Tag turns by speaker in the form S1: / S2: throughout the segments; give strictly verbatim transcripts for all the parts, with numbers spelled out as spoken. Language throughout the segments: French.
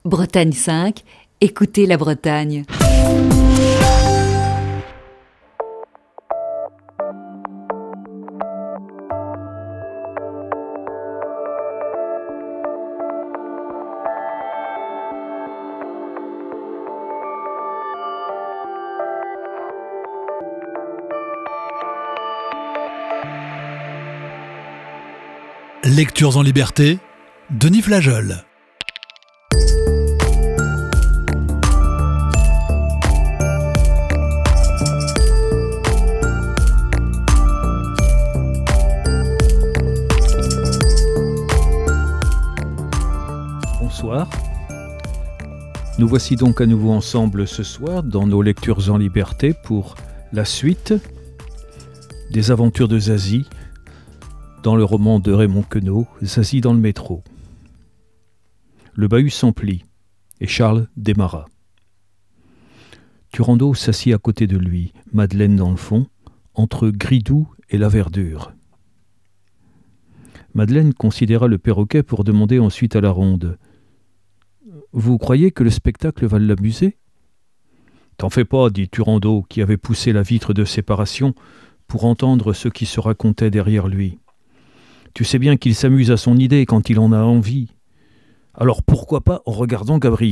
S1: Bretagne cinq, écoutez la Bretagne.
S2: Lectures en liberté, Denis Flageol.
S3: Bonsoir. Nous voici donc à nouveau ensemble ce soir dans nos lectures en liberté pour la suite des aventures de Zazie dans le roman de Raymond Queneau, Zazie dans le métro. Le bahut s'emplit et Charles démarra. Turandot s'assit à côté de lui, Madeleine dans le fond, entre Gridou et la verdure. Madeleine considéra le perroquet pour demander ensuite à la ronde : « Vous croyez que le spectacle va l'amuser ?»« T'en fais pas, » dit Turandot, qui avait poussé la vitre de séparation pour entendre ce qui se racontait derrière lui. « Tu sais bien qu'il s'amuse à son idée quand il en a envie. Alors pourquoi pas en regardant Gabriel ?»«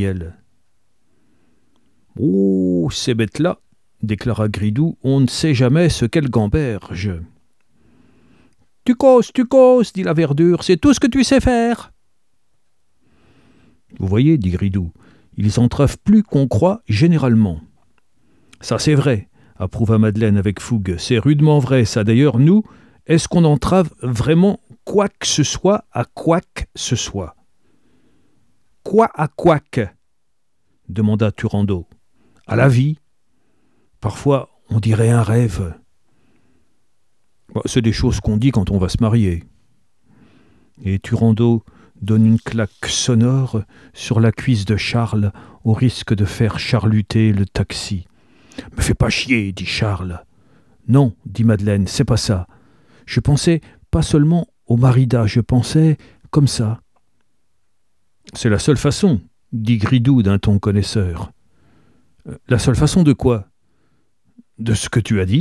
S3: Oh, ces bêtes-là, » déclara Gridou, « on ne sait jamais ce qu'elles gambergent. »« Tu causes, tu causes, dit la verdure, c'est tout ce que tu sais faire. » « Vous voyez, dit Gridou, ils entravent plus qu'on croit généralement. »« Ça c'est vrai, approuva Madeleine avec fougue, c'est rudement vrai, ça d'ailleurs, nous, est-ce qu'on entrave vraiment quoi que ce soit à quoi que ce soit ?»« Quoi à quoi que ?» demanda Turandot. « À la vie. Parfois, on dirait un rêve. » Bon, c'est des choses qu'on dit quand on va se marier. Et Turandot donne une claque sonore sur la cuisse de Charles au risque de faire charluter le taxi. « Me fais pas chier, dit Charles. »« Non, dit Madeleine, c'est pas ça. Je pensais pas seulement au marida, je pensais comme ça. »« C'est la seule façon, dit Gridou d'un ton connaisseur. »« La seule façon de quoi ? De ce que tu as dit ? »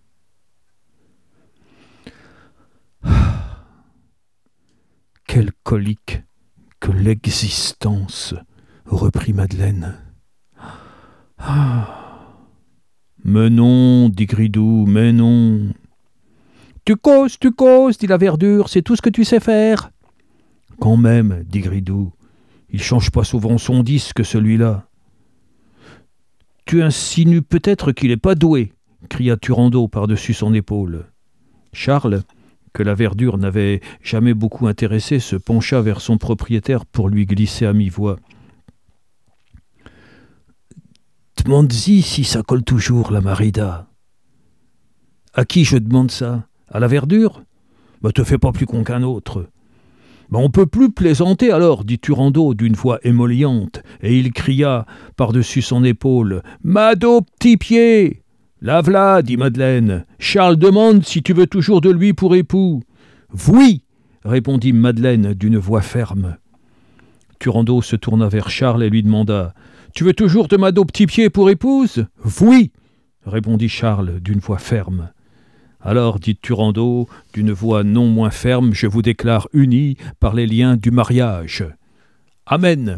S3: Quelle colique que l'existence, reprit Madeleine. Ah. Mais non, dit Gridou, mais non. Tu causes, tu causes, dit la verdure, c'est tout ce que tu sais faire. Quand même, dit Gridou, il change pas souvent son disque, celui-là. Tu insinues peut-être qu'il est pas doué, cria Turandot par-dessus son épaule. Charles, que la verdure n'avait jamais beaucoup intéressé, se pencha vers son propriétaire pour lui glisser à mi-voix. « Demande-y si ça colle toujours, la marida. »« À qui je demande ça ? À la verdure ? Bah, te fais pas plus con qu'un autre. »« Bah, on peut plus plaisanter alors, dit Turandot d'une voix émolliente, et il cria par-dessus son épaule : « Mado, petit pied !» « La v'là, dit Madeleine. Charles demande si tu veux toujours de lui pour époux. »« Oui !» répondit Madeleine d'une voix ferme. Turandot se tourna vers Charles et lui demanda : « Tu veux toujours de Mado Petit-Pied pour épouse ?»« Oui !» répondit Charles d'une voix ferme. « Alors, dit Turandot d'une voix non moins ferme, je vous déclare unis par les liens du mariage. »« Amen !»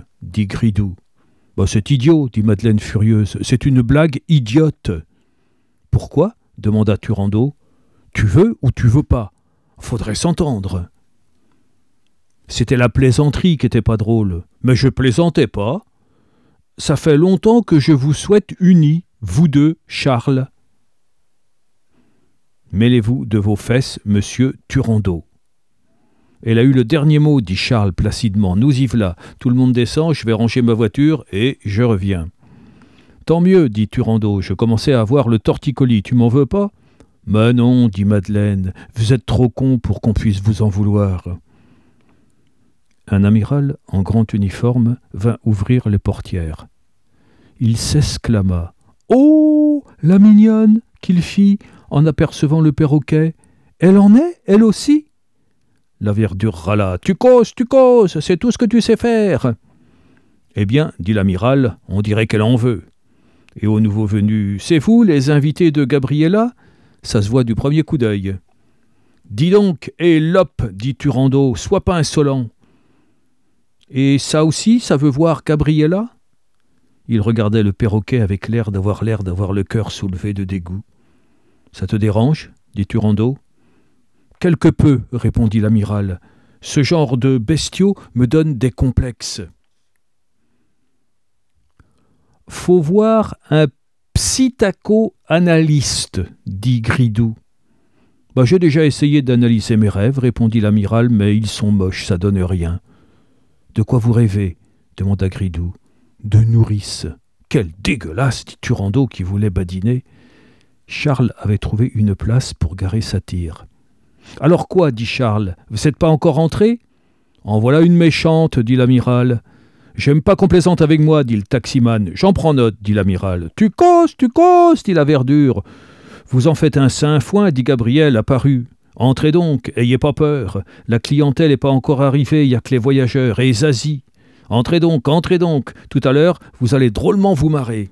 S3: dit Gridou. Bah, « C'est idiot, dit Madeleine furieuse. C'est une blague idiote. » « Pourquoi ? demanda Turandot. « Tu veux ou tu veux pas ? Faudrait s'entendre. » C'était la plaisanterie qui était pas drôle. Mais je plaisantais pas. Ça fait longtemps que je vous souhaite unis, vous deux, Charles. Mêlez-vous de vos fesses, monsieur Turandot. Elle a eu le dernier mot, dit Charles placidement. Nous y v'là. Tout le monde descend, je vais ranger ma voiture et je reviens. Tant mieux, dit Turandot, je commençais à avoir le torticolis, tu m'en veux pas ? Mais non, dit Madeleine, vous êtes trop con pour qu'on puisse vous en vouloir. Un amiral en grand uniforme vint ouvrir les portières. Il s'exclama : « Oh, la mignonne !» qu'il fit en apercevant le perroquet. « Elle en est, elle aussi ?» La verdure râla. « Tu causes, tu causes, c'est tout ce que tu sais faire. » Eh bien, dit l'amiral, on dirait qu'elle en veut. Et au nouveau venu, c'est vous, les invités de Gabriella ? Ça se voit du premier coup d'œil. Dis donc, hé Lope, dit Turando, sois pas insolent. Et ça aussi, ça veut voir Gabriella ? Il regardait le perroquet avec l'air d'avoir l'air d'avoir le cœur soulevé de dégoût. Ça te dérange ? dit Turando. Quelque peu, répondit l'amiral. Ce genre de bestiaux me donne des complexes. Faut voir un psytaco-analyste, dit Gridou. Bah, j'ai déjà essayé d'analyser mes rêves, répondit l'amiral, mais ils sont moches, ça donne rien. De quoi vous rêvez ? demanda Gridou. De nourrice. Quelle dégueulasse, dit Turando qui voulait badiner. Charles avait trouvé une place pour garer sa tire. Alors quoi, dit Charles, vous n'êtes pas encore rentré ? En voilà une méchante, dit l'amiral. J'aime pas qu'on plaisante avec moi, dit le taximan. J'en prends note, dit l'amiral. Tu causes, tu causes, dit la verdure. Vous en faites un saint-foin, dit Gabriel, apparu. Entrez donc, ayez pas peur. La clientèle n'est pas encore arrivée, il n'y a que les voyageurs et Zazie. Entrez donc, entrez donc. Tout à l'heure, vous allez drôlement vous marrer.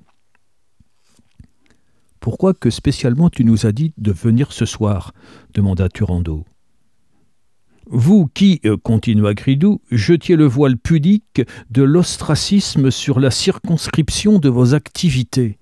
S3: Pourquoi que spécialement tu nous as dit de venir ce soir ? demanda Turando. Vous qui, euh, continua Gridou, jetiez le voile pudique de l'ostracisme sur la circonscription de vos activités.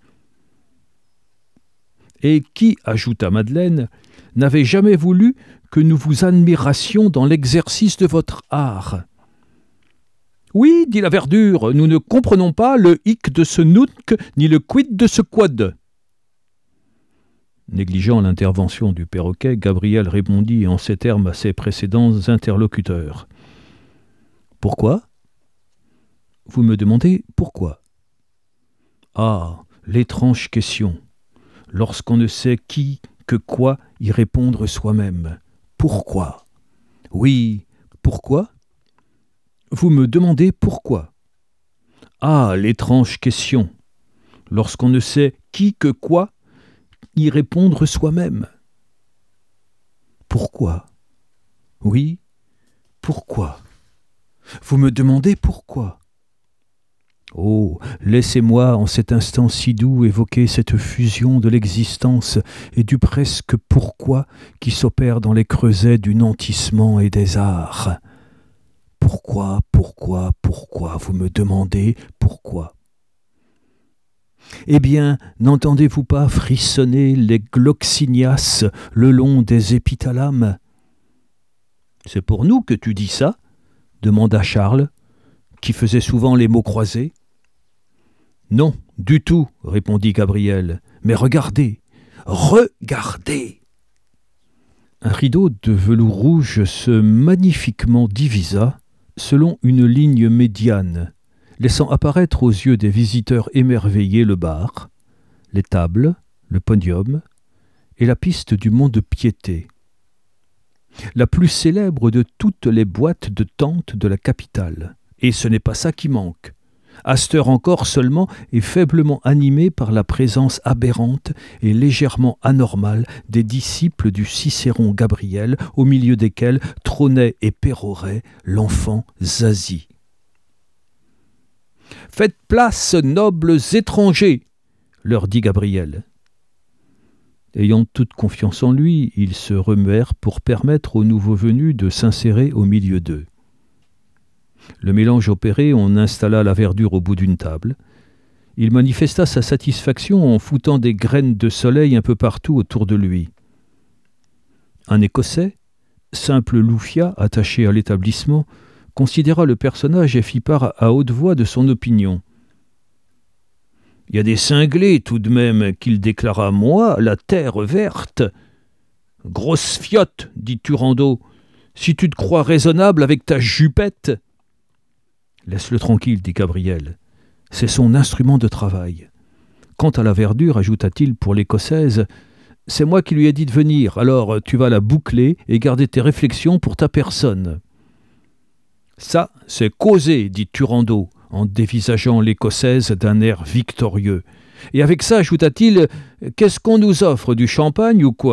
S3: Et qui, ajouta Madeleine, n'avait jamais voulu que nous vous admirassions dans l'exercice de votre art. Oui, dit la verdure, nous ne comprenons pas le hic de ce nunc ni le quid de ce quod. Négligeant l'intervention du perroquet, Gabriel répondit en ces termes à ses précédents interlocuteurs. « Pourquoi ? Vous me demandez pourquoi ? Ah, l'étrange question, lorsqu'on ne sait qui, que quoi y répondre soi-même. Pourquoi ? Oui, pourquoi ? Vous me demandez pourquoi ? Ah, l'étrange question, lorsqu'on ne sait qui, que quoi y répondre soi-même. Pourquoi ? Oui, pourquoi ? Vous me demandez pourquoi ? Oh, laissez-moi en cet instant si doux évoquer cette fusion de l'existence et du presque pourquoi qui s'opère dans les creusets du nantissement et des arts. Pourquoi, pourquoi, pourquoi ? Vous me demandez pourquoi ? Eh bien, n'entendez-vous pas frissonner les gloxinias le long des épithalames ? C'est pour nous que tu dis ça ? demanda Charles, qui faisait souvent les mots croisés. Non, du tout, répondit Gabriel. Mais regardez, regardez ! Un rideau de velours rouge se magnifiquement divisa selon une ligne médiane, laissant apparaître aux yeux des visiteurs émerveillés le bar, les tables, le podium et la piste du mont-de-piété. La plus célèbre de toutes les boîtes de tente de la capitale. Et ce n'est pas ça qui manque. À cette heure encore seulement et faiblement animée par la présence aberrante et légèrement anormale des disciples du Cicéron Gabriel, au milieu desquels trônait et pérorait l'enfant Zazie. « Faites place, nobles étrangers !» leur dit Gabriel. Ayant toute confiance en lui, ils se remuèrent pour permettre aux nouveaux venus de s'insérer au milieu d'eux. Le mélange opéré, on installa la verdure au bout d'une table. Il manifesta sa satisfaction en foutant des graines de soleil un peu partout autour de lui. Un Écossais, simple loufia attaché à l'établissement, considéra le personnage et fit part à haute voix de son opinion. « Il y a des cinglés tout de même, qu'il déclara, moi, la terre verte. »« Grosse fiotte, dit Turando, si tu te crois raisonnable avec ta jupette. » Laisse-le tranquille, dit Gabriel. C'est son instrument de travail. Quant à la verdure, ajouta-t-il pour l'écossaise, c'est moi qui lui ai dit de venir, alors tu vas la boucler et garder tes réflexions pour ta personne. Ça, c'est causé, dit Turando, en dévisageant l'écossaise d'un air victorieux. Et avec ça, ajouta-t-il, qu'est-ce qu'on nous offre, du champagne ou quoi ?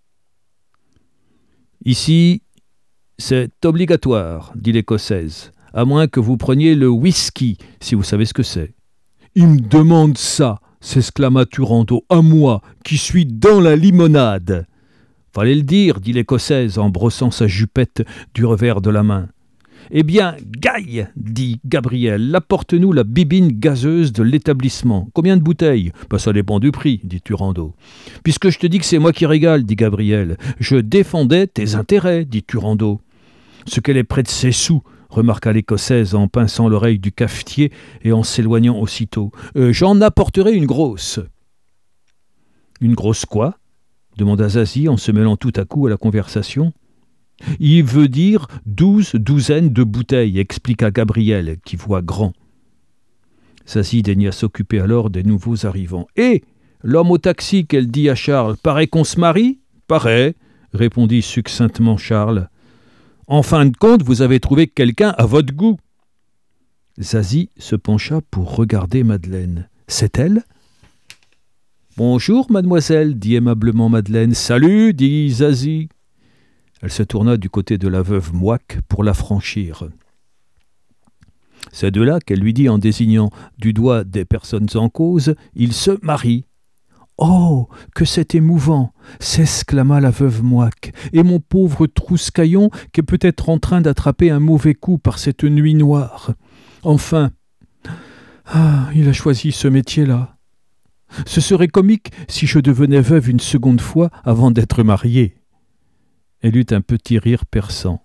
S3: Ici, c'est obligatoire, dit l'écossaise. à moins que vous preniez le whisky, si vous savez ce que c'est. »
S4: « Il me demande ça !» s'exclama Turando, « à moi, qui suis dans la limonade !»«
S3: Fallait le dire, » dit l'Écossaise en brossant sa jupette du revers de la main. « Eh bien, Gaille, dit Gabriel, apporte-nous la bibine gazeuse de l'établissement. Combien de bouteilles ? Ben, ça dépend du prix, dit Turando. Puisque je te dis que c'est moi qui régale, dit Gabriel. Je défendais tes intérêts, dit Turando. Ce qu'elle est près de ses sous, remarqua l'Écossaise en pinçant l'oreille du cafetier et en s'éloignant aussitôt. Euh, j'en apporterai une grosse. Une grosse quoi ? Demanda Zazie en se mêlant tout à coup à la conversation. Il veut dire douze douzaines de bouteilles, expliqua Gabriel, qui voit grand. Zazie daigna s'occuper alors des nouveaux arrivants. Et l'homme au taxi qu'elle dit à Charles, paraît qu'on se marie ? Paraît, répondit succinctement Charles. En fin de compte, vous avez trouvé quelqu'un à votre goût. Zazie se pencha pour regarder Madeleine. C'est elle ? Bonjour, mademoiselle, dit aimablement Madeleine. Salut, dit Zazie. Elle se tourna du côté de la veuve Mouac pour la franchir. C'est de là qu'elle lui dit en désignant du doigt des personnes en cause, « Il se marie ». « Oh, que c'est émouvant !» s'exclama la veuve Mouac. « Et mon pauvre Trouscaillon qui est peut-être en train d'attraper un mauvais coup par cette nuit noire. Enfin, ah, il a choisi ce métier-là. Ce serait comique si je devenais veuve une seconde fois avant d'être mariée. » Elle eut un petit rire perçant.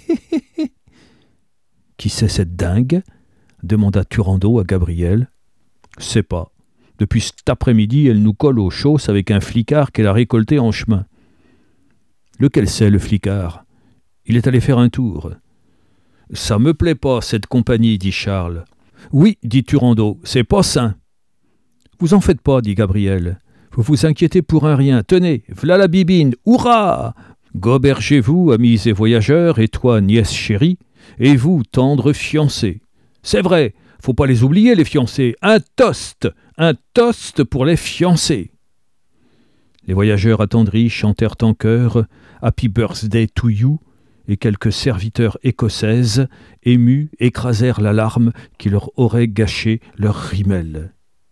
S3: « Qui c'est cette dingue ?» demanda Turando à Gabriel. « C'est pas. Depuis cet après-midi, elle nous colle aux chausses avec un flicard qu'elle a récolté en chemin. »« Lequel c'est, le flicard ? Il est allé faire un tour. »« Ça me plaît pas, cette compagnie, dit Charles. »« Oui, dit Turando, c'est pas sain. »« Vous en faites pas, dit Gabriel. Vous vous inquiétez pour un rien. Tenez, v'là la bibine, hurrah ! Gobergez-vous, amis et voyageurs, et toi, nièce chérie, et vous, tendre fiancés. C'est vrai, faut pas les oublier, les fiancés. Un toast, un toast pour les fiancés. » Les voyageurs attendris chantèrent en chœur « Happy Birthday to you » et quelques serviteurs écossaises, émus, écrasèrent la larme qui leur aurait gâché leur rimel.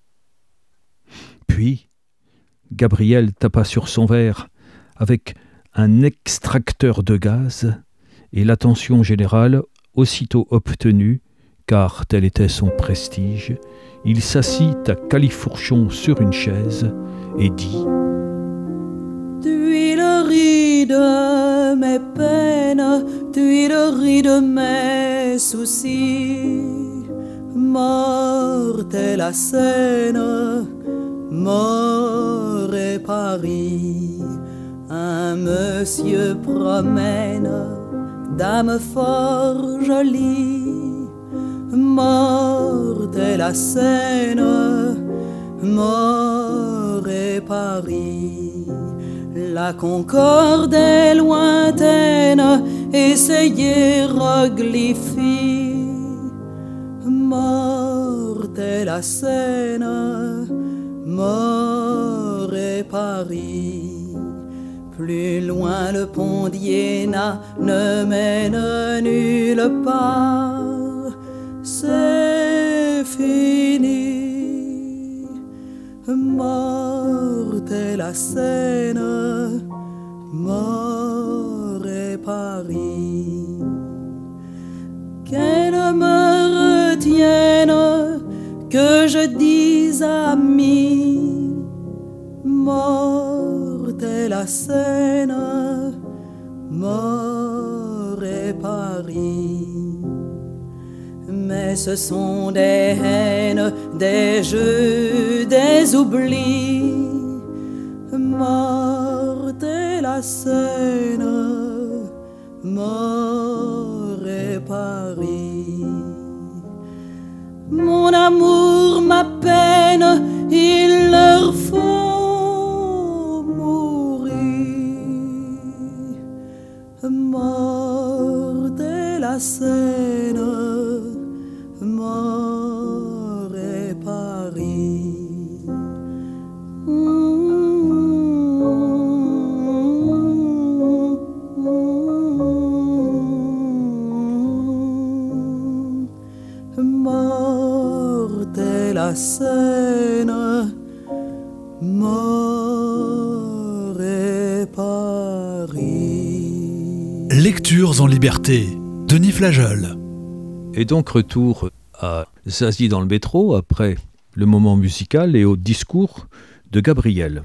S3: Puis, Gabriel tapa sur son verre avec un extracteur de gaz, et l'attention générale, aussitôt obtenue, car tel était son prestige, il s'assit à califourchon sur une chaise et dit «
S5: Tuileries de mes peines, tuileries de mes soucis, morte est la Seine, mort est Paris. Un monsieur promène, dame fort jolie, morte est la Seine, mort est Paris. La Concorde est lointaine et ses hiéroglyphies, morte est la Seine, mort est Paris. Plus loin le pont d'Iéna ne mène nulle part, c'est fini, morte est la Seine, mort est Paris. Qu'elle me retienne, que je dise amis, morte est la Seine, mort est Paris. Mais ce sont des haines, des jeux, des oublis, morte est la Seine, mort est Paris. Mon amour, ma peine, il leur faut mourir, morte est la Seine, mort est Paris. la Seine, mort et Paris.
S2: Lectures en liberté, Denis Flageol.
S3: Et donc retour à Zazie dans le métro, après le moment musical et au discours de Gabriel.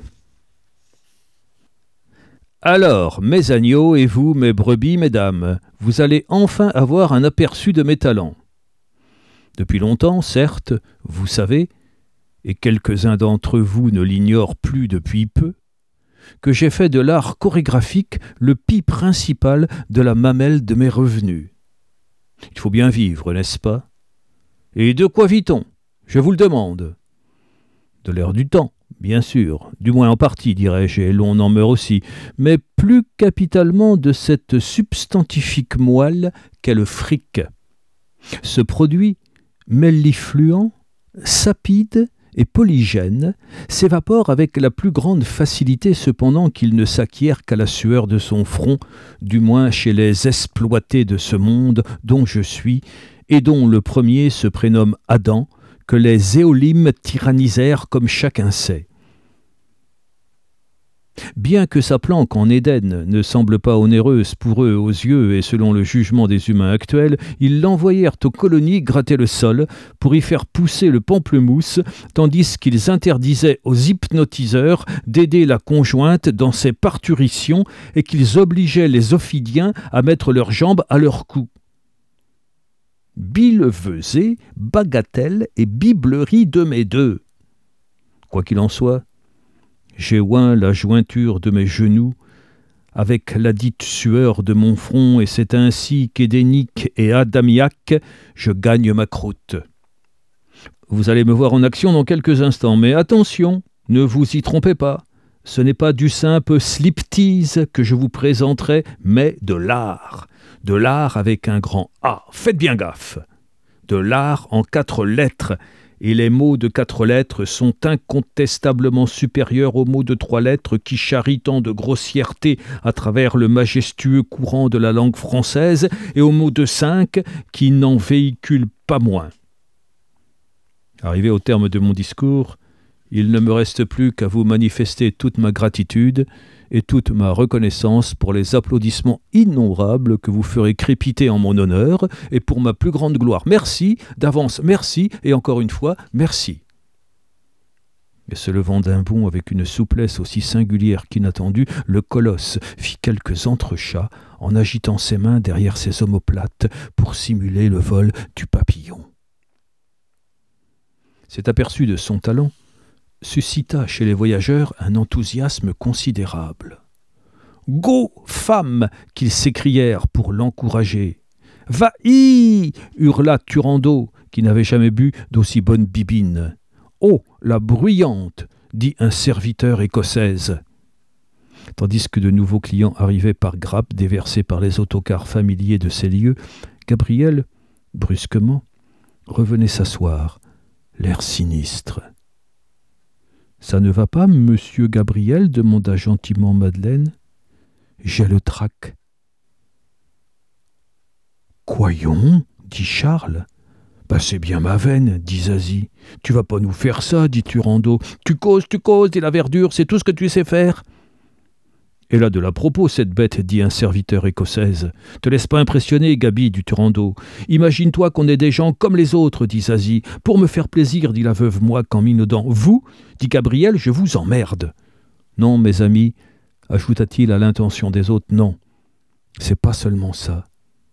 S3: Alors, mes agneaux et vous, mes brebis, mesdames, vous allez enfin avoir un aperçu de mes talents. Depuis longtemps, certes, vous savez, et quelques-uns d'entre vous ne l'ignorent plus depuis peu, que j'ai fait de l'art chorégraphique le pis principal de la mamelle de mes revenus. Il faut bien vivre, n'est-ce pas ? Et de quoi vit-on ? Je vous le demande. De l'air du temps, bien sûr, du moins en partie, dirais-je, et l'on en meurt aussi, mais plus capitalement de cette substantifique moelle qu'est le fric. Ce produit, mellifluent, sapide et polygène, s'évapore avec la plus grande facilité cependant qu'il ne s'acquiert qu'à la sueur de son front, du moins chez les exploités de ce monde dont je suis, et dont le premier se prénomme Adam, que les éolimes tyrannisèrent comme chacun sait. Bien que sa planque en Éden ne semble pas onéreuse pour eux aux yeux et selon le jugement des humains actuels, ils l'envoyèrent aux colonies gratter le sol pour y faire pousser le pamplemousse, tandis qu'ils interdisaient aux hypnotiseurs d'aider la conjointe dans ses parturitions et qu'ils obligeaient les ophidiens à mettre leurs jambes à leur cou. Billevesée, bagatelle et biblerie de mes deux. Quoi qu'il en soit, j'ai oint la jointure de mes genoux avec la dite sueur de mon front, et c'est ainsi qu'Édénique et Adamiaque, je gagne ma croûte. Vous allez me voir en action dans quelques instants, mais attention, ne vous y trompez pas. Ce n'est pas du simple sliptease que je vous présenterai, mais de l'art. De l'art avec un grand A. Faites bien gaffe. De l'art en quatre lettres. Et les mots de quatre lettres sont incontestablement supérieurs aux mots de trois lettres qui charrient tant de grossièreté à travers le majestueux courant de la langue française et aux mots de cinq qui n'en véhiculent pas moins. Arrivé au terme de mon discours, il ne me reste plus qu'à vous manifester toute ma gratitude et toute ma reconnaissance pour les applaudissements innombrables que vous ferez crépiter en mon honneur et pour ma plus grande gloire. Merci, d'avance merci, et encore une fois, merci. Et se levant d'un bond avec une souplesse aussi singulière qu'inattendue, le colosse fit quelques entrechats en agitant ses mains derrière ses omoplates pour simuler le vol du papillon. Cet aperçu de son talent suscita chez les voyageurs un enthousiasme considérable. « Go, femme !» qu'ils s'écrièrent pour l'encourager. « Va-y !» hurla Turando, qui n'avait jamais bu d'aussi bonne bibine. « Oh, la bruyante !» dit un serviteur écossaise. Tandis que de nouveaux clients arrivaient par grappes déversées par les autocars familiers de ces lieux, Gabriel, brusquement, revenait s'asseoir, l'air sinistre. « Ça ne va pas, monsieur Gabriel ?» demanda gentiment Madeleine. « J'ai le trac. »« Croyons ?» dit Charles. « Ben c'est bien ma veine, dit Zazie. « Tu vas pas nous faire ça, dit Turando. « Tu causes, tu causes, dit la verdure, c'est tout ce que tu sais faire. » « Elle a de la propos, cette bête, dit un serviteur écossaise. « Te laisse pas impressionner, Gabi, dit Turando. « Imagine-toi qu'on est des gens comme les autres, dit Zazie. « Pour me faire plaisir, dit la veuve Moac en minaudant. « Vous, dit Gabriel, je vous emmerde. »« Non, mes amis, ajouta-t-il à l'intention des autres, non. C'est pas seulement ça.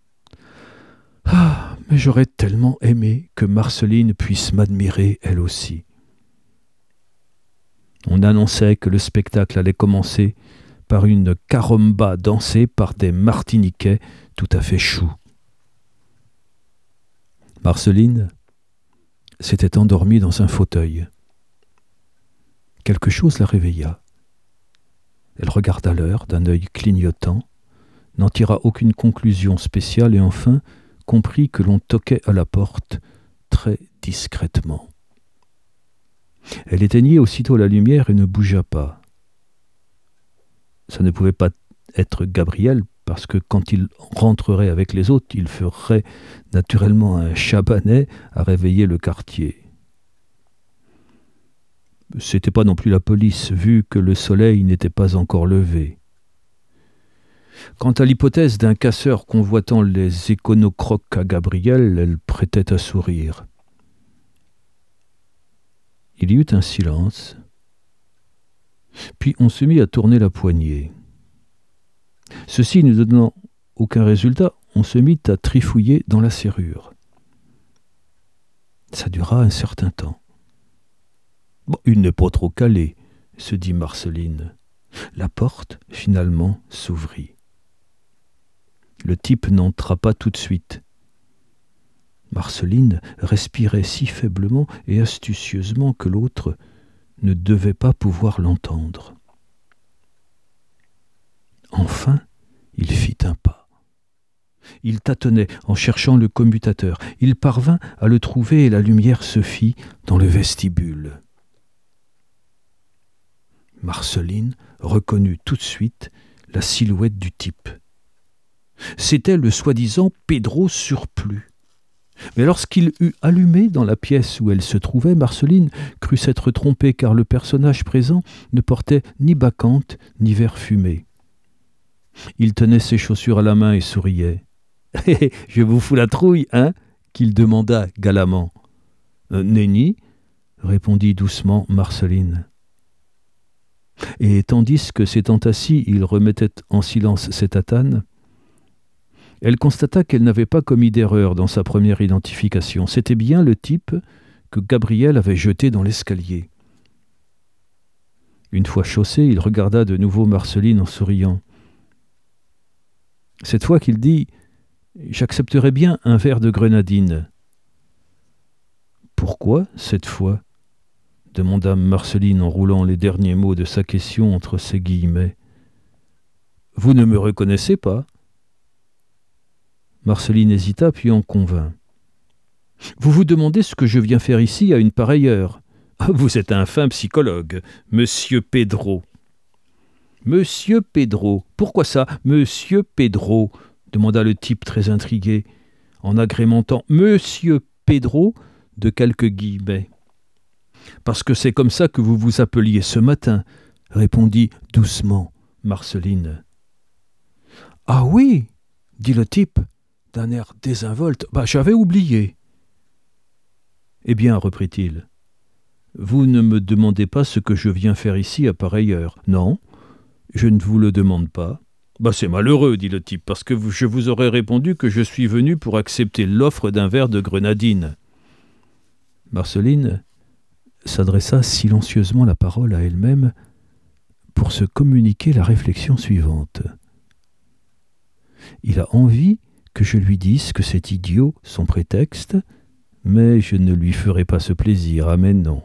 S3: Ah, mais j'aurais tellement aimé que Marceline puisse m'admirer elle aussi. » On annonçait que le spectacle allait commencer par une caromba dansée par des Martiniquais tout à fait choux. Marceline s'était endormie dans un fauteuil. Quelque chose la réveilla. Elle regarda l'heure d'un œil clignotant, n'en tira aucune conclusion spéciale et enfin comprit que l'on toquait à la porte très discrètement. Elle éteignit aussitôt la lumière et ne bougea pas. Ça ne pouvait pas être Gabriel, parce que quand il rentrerait avec les autres, il ferait naturellement un chabanet à réveiller le quartier. C'était pas non plus la police, vu que le soleil n'était pas encore levé. Quant à l'hypothèse d'un casseur convoitant les éconocroques à Gabriel, elle prêtait à sourire. Il y eut un silence, puis on se mit à tourner la poignée. Ceci ne donnant aucun résultat, on se mit à trifouiller dans la serrure. Ça dura un certain temps. Bon, il n'est pas trop calé, se dit Marceline. La porte, finalement, s'ouvrit. Le type n'entra pas tout de suite. Marceline respirait si faiblement et astucieusement que l'autre ne devait pas pouvoir l'entendre. Enfin, il fit un pas. Il tâtonnait en cherchant le commutateur. Il parvint à le trouver et la lumière se fit dans le vestibule. Marceline reconnut tout de suite la silhouette du type. C'était le soi-disant Pedro Surplus. Mais lorsqu'il eut allumé dans la pièce où elle se trouvait, Marceline crut s'être trompée car le personnage présent ne portait ni bacchante ni verre fumé. Il tenait ses chaussures à la main et souriait. « Hé, hé, je vous fous la trouille, hein ?» qu'il demanda galamment. Euh, « Nenni ?» répondit doucement Marceline. Et tandis que s'étant assis, il remettait en silence ses tatanes, elle constata qu'elle n'avait pas commis d'erreur dans sa première identification. C'était bien le type que Gabriel avait jeté dans l'escalier. Une fois chaussé, il regarda de nouveau Marceline en souriant. Cette fois qu'il dit « J'accepterais bien un verre de grenadine. »« Pourquoi, cette fois ?» demanda Marceline en roulant les derniers mots de sa question entre ses guillemets. « Vous ne me reconnaissez pas ?» Marceline hésita, puis en convint. « Vous vous demandez ce que je viens faire ici à une pareille heure. Vous êtes un fin psychologue, Monsieur Pedro. »« Monsieur Pedro, pourquoi ça, Monsieur Pedro ?» demanda le type très intrigué, en agrémentant « Monsieur Pedro » de quelques guillemets. « Parce que c'est comme ça que vous vous appeliez ce matin, » répondit doucement Marceline. « Ah oui !» dit le type, d'un air désinvolte. « Bah, j'avais oublié. »« Eh bien, reprit-il, vous ne me demandez pas ce que je viens faire ici à pareille heure. Non, je ne vous le demande pas. »« Bah, c'est malheureux, dit le type, parce que je vous aurais répondu que je suis venu pour accepter l'offre d'un verre de grenadine. » Marceline s'adressa silencieusement la parole à elle-même pour se communiquer la réflexion suivante. « Il a envie que je lui dise que c'est idiot son prétexte, mais je ne lui ferai pas ce plaisir, ah mais non. »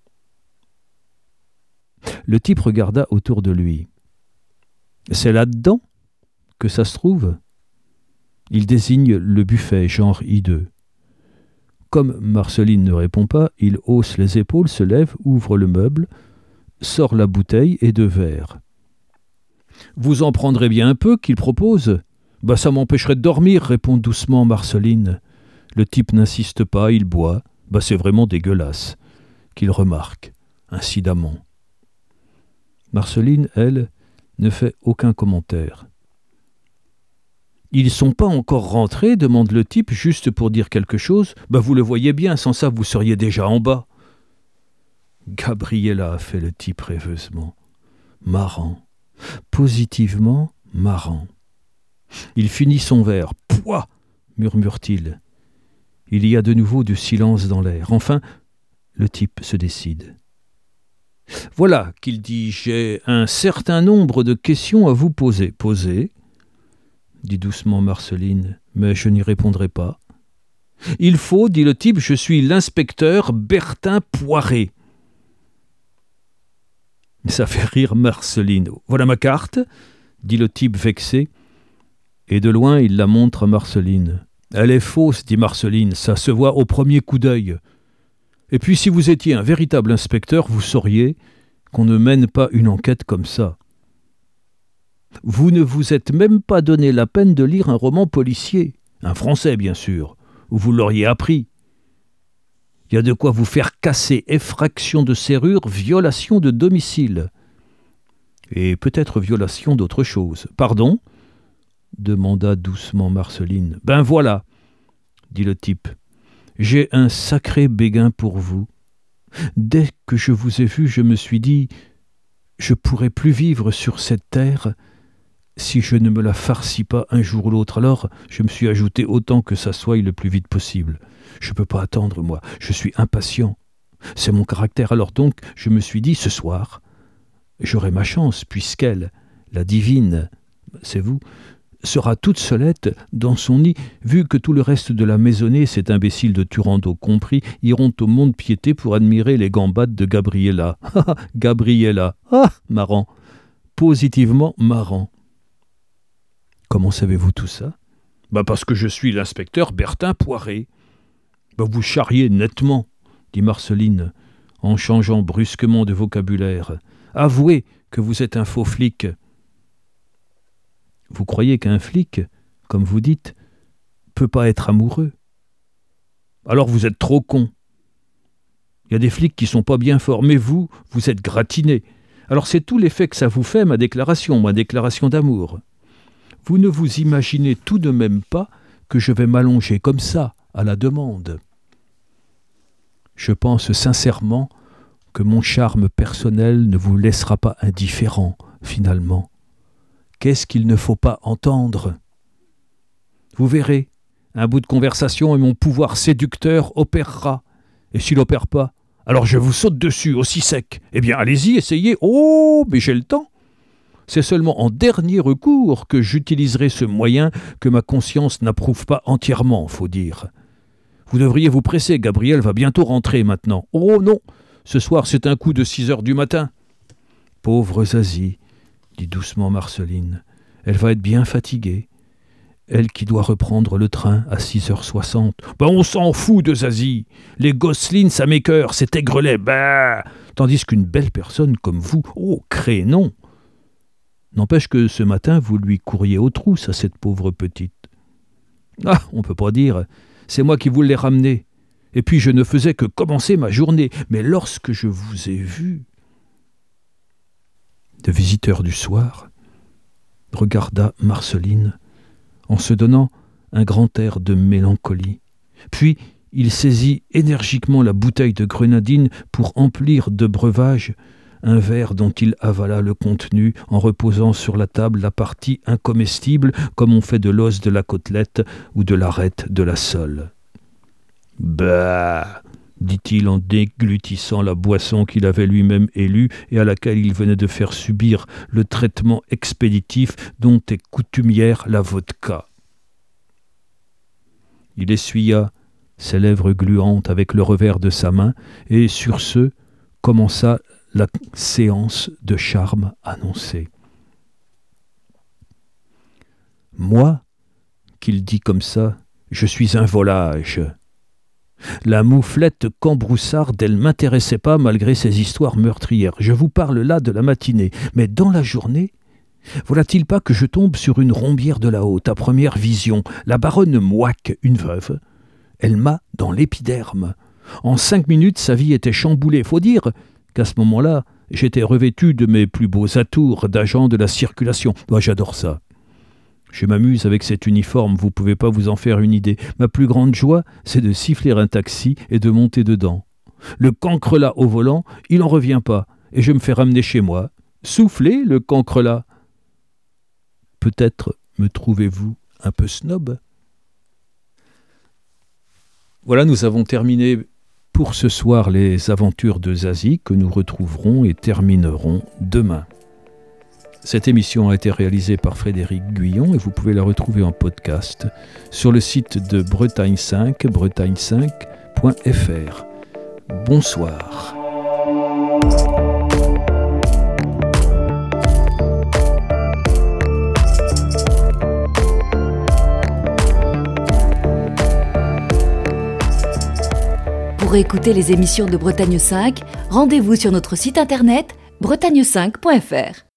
S3: Le type regarda autour de lui. « C'est là-dedans que ça se trouve ?» Il désigne le buffet, genre hideux. Comme Marceline ne répond pas, il hausse les épaules, se lève, ouvre le meuble, sort la bouteille et deux verres. « Vous en prendrez bien un peu, qu'il propose ? » « Bah, ça m'empêcherait de dormir, » répond doucement Marceline. Le type n'insiste pas, il boit. Bah, c'est vraiment dégueulasse, qu'il remarque, incidemment. Marceline, elle, ne fait aucun commentaire. « Ils sont pas encore rentrés ?» demande le type, juste pour dire quelque chose. « Bah, vous le voyez bien, sans ça, vous seriez déjà en bas. » Gabriela, a fait le type rêveusement. Marrant, positivement marrant. Il finit son verre. « Pouah !» murmure-t-il. Il y a de nouveau du silence dans l'air. Enfin, le type se décide. « Voilà, qu'il dit, j'ai un certain nombre de questions à vous poser. »« Posez, » dit doucement Marceline, « mais je n'y répondrai pas. »« Il faut, dit le type, je suis l'inspecteur Bertin Poiré. » Ça fait rire Marceline. « Voilà ma carte, » dit le type vexé. Et de loin, il la montre à Marceline. « Elle est fausse, » dit Marceline, « ça se voit au premier coup d'œil. Et puis si vous étiez un véritable inspecteur, vous sauriez qu'on ne mène pas une enquête comme ça. Vous ne vous êtes même pas donné la peine de lire un roman policier, un français bien sûr, où vous l'auriez appris. Il y a de quoi vous faire casser, effraction de serrure, violation de domicile. Et peut-être violation d'autre chose. Pardon ? Demanda doucement Marceline. Ben voilà, dit le type. J'ai un sacré béguin pour vous. Dès que je vous ai vu, je me suis dit, je pourrais plus vivre sur cette terre si je ne me la farcis pas un jour ou l'autre. Alors, je me suis ajouté autant que ça soit le plus vite possible. Je ne peux pas attendre, moi. Je suis impatient. C'est mon caractère. Alors donc, je me suis dit, ce soir, j'aurai ma chance, puisqu'elle, la divine, c'est vous, sera toute seulette dans son nid, vu que tout le reste de la maisonnée, cet imbécile de Turando compris, iront au mont-de-piété pour admirer les gambades de Gabriella. Ah, Gabriella, ah, marrant, positivement marrant. Comment savez-vous tout ça ? Bah parce que je suis l'inspecteur Bertin Poiré. Bah vous charriez nettement, dit Marceline, en changeant brusquement de vocabulaire. Avouez que vous êtes un faux flic. Vous croyez qu'un flic, comme vous dites, peut pas être amoureux ? Alors vous êtes trop con. Il y a des flics qui sont pas bien forts, mais vous, vous êtes gratiné. Alors c'est tout l'effet que ça vous fait, ma déclaration, ma déclaration d'amour. Vous ne vous imaginez tout de même pas que je vais m'allonger comme ça, à la demande. Je pense sincèrement que mon charme personnel ne vous laissera pas indifférent, finalement. Qu'est-ce qu'il ne faut pas entendre ? Vous verrez, un bout de conversation et mon pouvoir séducteur opérera. Et s'il n'opère pas, alors je vous saute dessus, aussi sec. Eh bien, allez-y, essayez. Oh, mais j'ai le temps. C'est seulement en dernier recours que j'utiliserai ce moyen que ma conscience n'approuve pas entièrement, faut dire. Vous devriez vous presser, Gabriel va bientôt rentrer maintenant. Oh non, ce soir c'est un coup de six heures du matin. Pauvre Zazie, dit doucement Marceline, elle va être bien fatiguée. Elle qui doit reprendre le train à six heures soixante. Ben on s'en fout de Zazie. Les gosselines, ça m'écœure, c'est aigrelet, bah tandis qu'une belle personne comme vous, oh, crénon. N'empêche que ce matin, vous lui courriez aux trousses à cette pauvre petite. Ah, on peut pas dire, c'est moi qui vous l'ai ramenée. Et puis je ne faisais que commencer ma journée. Mais lorsque je vous ai vu... Le visiteur du soir regarda Marceline en se donnant un grand air de mélancolie. Puis il saisit énergiquement la bouteille de grenadine pour emplir de breuvage un verre dont il avala le contenu en reposant sur la table la partie incomestible comme on fait de l'os de la côtelette ou de l'arête de la sole. « Bah !» dit-il en déglutissant la boisson qu'il avait lui-même élue et à laquelle il venait de faire subir le traitement expéditif dont est coutumière la vodka. Il essuya ses lèvres gluantes avec le revers de sa main et sur ce commença la séance de charme annoncée. « Moi, qu'il dit comme ça, je suis un volage. La mouflette cambroussarde, elle ne m'intéressait pas malgré ses histoires meurtrières. Je vous parle là de la matinée, mais dans la journée, voilà-t-il pas que je tombe sur une rombière de là-haut, à première vision, la baronne Mouac, une veuve. Elle m'a dans l'épiderme. En cinq minutes, sa vie était chamboulée. Faut dire qu'à ce moment-là, j'étais revêtu de mes plus beaux atours d'agent de la circulation. Moi, j'adore ça. Je m'amuse avec cet uniforme, vous ne pouvez pas vous en faire une idée. Ma plus grande joie, c'est de siffler un taxi et de monter dedans. Le cancrelat au volant, il n'en revient pas, et je me fais ramener chez moi. Soufflez, le cancrelat. Peut-être me trouvez-vous un peu snob ? Voilà, nous avons terminé pour ce soir les aventures de Zazie que nous retrouverons et terminerons demain. Cette émission a été réalisée par Frédéric Guyon et vous pouvez la retrouver en podcast sur le site de Bretagne cinq, bretagne cinq point f r. Bonsoir.
S1: Pour écouter les émissions de Bretagne cinq, rendez-vous sur notre site internet bretagne cinq point f r.